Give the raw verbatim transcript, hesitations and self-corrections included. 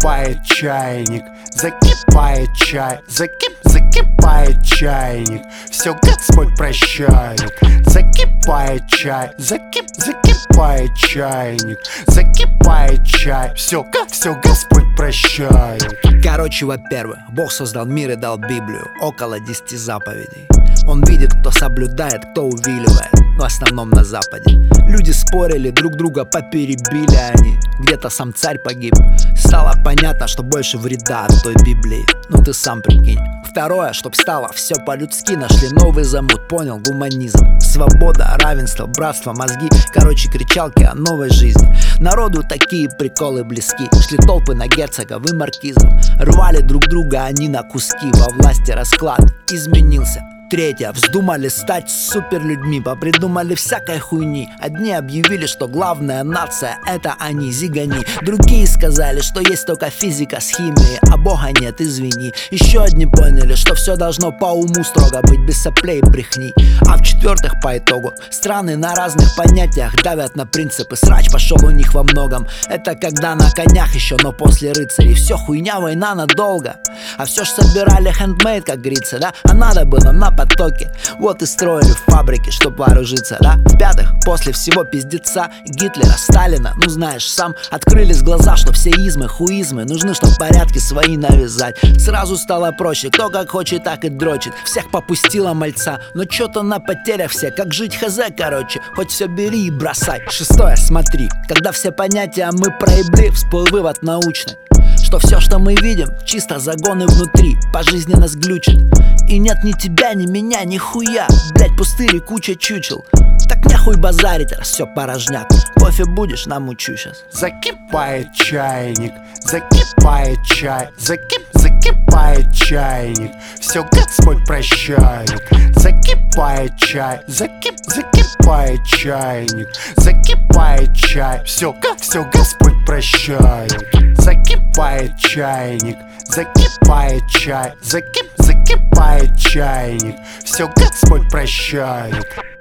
закипает чайник, закипает чай, закип, закипает чайник, все Господь прощает. Закипает чай, закип, закипает чайник, закипает чай, все, все Господь прощает. Короче, во-первых, Бог создал мир и дал Библию, около десяти заповедей. Он видит, кто соблюдает, кто увиливает, но в основном на Западе. Люди спорили, друг друга поперебили они. Где-то сам царь погиб. Стало понятно, что больше вреда от той Библии. Ну ты сам прикинь. Второе, чтоб стало все по-людски, нашли новый замут, понял, гуманизм. Свобода, равенство, братство, мозги. Короче, кричалки о новой жизни. Народу такие приколы близки. Шли толпы на герцогов и маркизов. Рвали друг друга они на куски. Во власти расклад изменился. Третье, вздумали стать суперлюдьми, попридумали всякой хуйни. Одни объявили, что главная нация — это они, зигани. Другие сказали, что есть только физика с химией, а Бога нет, извини. Еще одни поняли, что все должно по уму строго быть, без соплей и брехни. А в-четвертых, по итогу, страны на разных понятиях давят на принципы. Срач пошел у них во многом. Это когда на конях еще, но после рыцарей. Все хуйня, война надолго. А все ж собирали хендмейд, как говорится, да? А надо было на потоке. Вот и строили фабрики, чтоб вооружиться, да? В-пятых, после всего пиздеца Гитлера, Сталина, ну знаешь сам, открылись глаза, что все измы, хуизмы нужны, чтоб порядки свои навязать. Сразу стало проще, кто как хочет, так и дрочит. Всех попустила мальца, но чё-то на потерях все. Как жить хз, короче, хоть все бери и бросай. Шестое, смотри, когда все понятия мы проебли, всплыл вывод научный, что все, что мы видим, чисто загоны внутри. По жизни нас глючит. И нет ни тебя, ни меня, ни хуя. Блять, пустырь и куча чучел. Так нахуй базарить, раз все порожняк. Кофе будешь, намучу сейчас. Закипает чайник, закипает чай, закип, закипает чайник, все Господь прощает. Закипает чай, закип, закипает чайник, закипает чай, все, все Господь прощает. Закипает чайник, закипает чай, закип, закипает чайник, все Господь прощает.